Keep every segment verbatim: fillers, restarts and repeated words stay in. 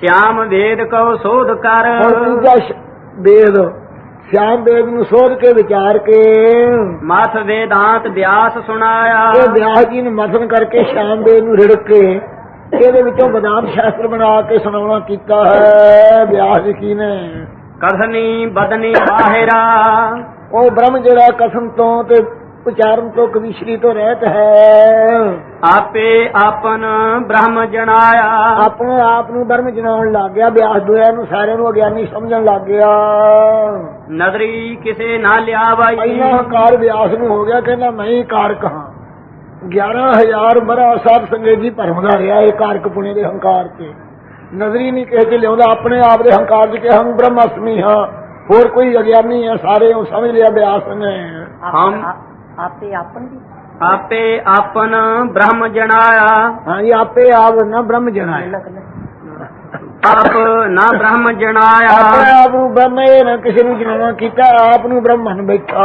श्याम वेद को शोध कर। तीजा वेद श्याम वेद ਨੂੰ ਸੋਧ ਕੇ ਵਿਚਾਰ ਕੇ मथ वेदांत व्यास सुनाया। ਇਹ ਵਿਆਸ ਜੀ ਨੇ ਮਥਨ ਕਰਕੇ ਸ਼ਾਮ ਵੇਦ ਨੂੰ ਰਿੜਕ ਕੇ ਇਹਦੇ ਵਿੱਚੋਂ वेदांत शास्त्र ਬਣਾ ਕੇ ਸੁਣਾਉਣਾ ਕੀਤਾ ਹੈ ਵਿਆਸ ਜੀ ਨੇ। कथनी बदनी बाहिरा ਉਹ ਬ੍ਰਹਮ ਜਿਹੜਾ ਕਸਮ ਤੋਂ ਤੇ उच्चारण तो कविश्री तो रहत है। आपे आपन ब्रह्म जनाया। अपने आप ਨੂੰ ब्रह्म जनाउण लग गया व्यास दोया ਨੂੰ सारे ਨੂੰ अज्ञानी समझण लग गया। नदरी किसे ना लिया भाई इन्ना हंकार व्यास ਨੂੰ हो गया कहना मैं ही कारक हां। ग्यारह हजार बरा साध संगेजी भरमदा रहा है कारक पुणे ਦੇ हंकार ਤੇ नजरी नहीं कह के लिया अपने आप ਦੇ हंकार ਚ कि हम ब्रह्मास्मि हां होर कोई अज्ञानी है सारे ਉਹ समझ लिया व्यास ने। हम आपे आपन आपे आपन ब्रह्म जनाया। हाँ ये आपे आप न ब्रह्म जनाया आप ना ब्रह्म जनाया। अपने आप ब्रह्म न किसी ने जनाना किया आप ब्रह्मन बैठा।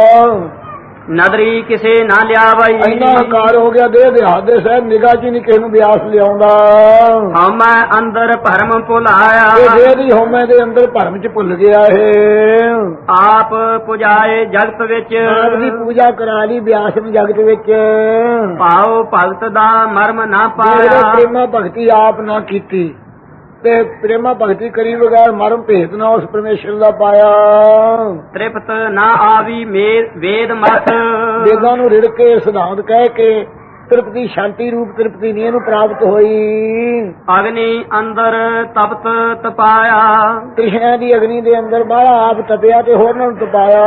नदरी किसे ना लिया भाई इन्ना हंकार हो गया दे देहादे साहब निगाह च नहीं किसी व्यास लिया। हम अंदर भरम भुलाया जी होमे दे अंदर भरम च भुल गया है। आप पुजाए जगत विच आपकी पूजा करा ली व्यास ने जगत विच पाओ भगत दा मर्म ना पाया। प्रेमा भगती आप ना कीती ते प्रेमा भगती करी बगैर मर्म भेद ना उस परमेश्वर दा पाया। तृप्त ना आवी मेर वेद मत वेदां नूं रिड़ के सिद्धांत कह के तृप्ति शांति रूप तृप्ति नहीं इहनूं प्राप्त होई। अग्नि अंदर तपत तपाया तृष्णा दी अग्नि दे अंदर बाहला आप तपया ते होरनां नूं तपाया।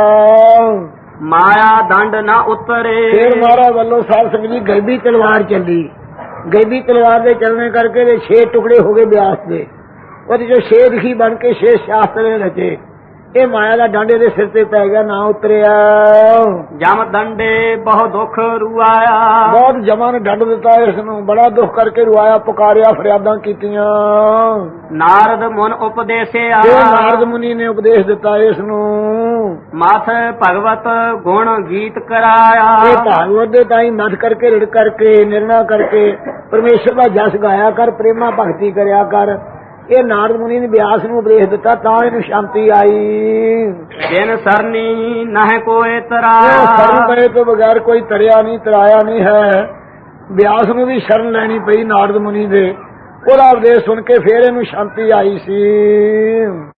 माया दंड ना उतरे फिर महाराज वल्लों साध संगत जी गैबी तलवार चली। गैबी तलवार दे चलने करके दे छे टुकड़े हो गए व्यास दे और जो छे दिखी बन के छे शास्त्र रचे ये माया का डंडे दे सिर ते पै गया ना उतरिया। जम दंडे बहुत दुख रुआया बहुत जमा ने डंड दिता इसनूं बड़ा दुख करके रुआया पुकारिया फरियादां कीतियां। नारद मुन उपदेशे नारद मुनि ने उपदेश दिता इसनूं मथ भगवत गुण गीत कराया। भागवत दे ताई मथ करके रिड़ करके निर्णय करके परमेश्वर का जस गाया कर प्रेमा भगती करया कर। ये नारद मुनि ने व्यास नूं उपदेश दिता तां इहनूं शांति आई। बिन सरनी नह कोई तराया शरण पए तो बगैर कोई तरिया नहीं तराया नहीं है। व्यास नूं भी शरण लैनी पई नारद मुनि दे ओहदा उपदेश सुन के फिर इहनूं शांति आई सी।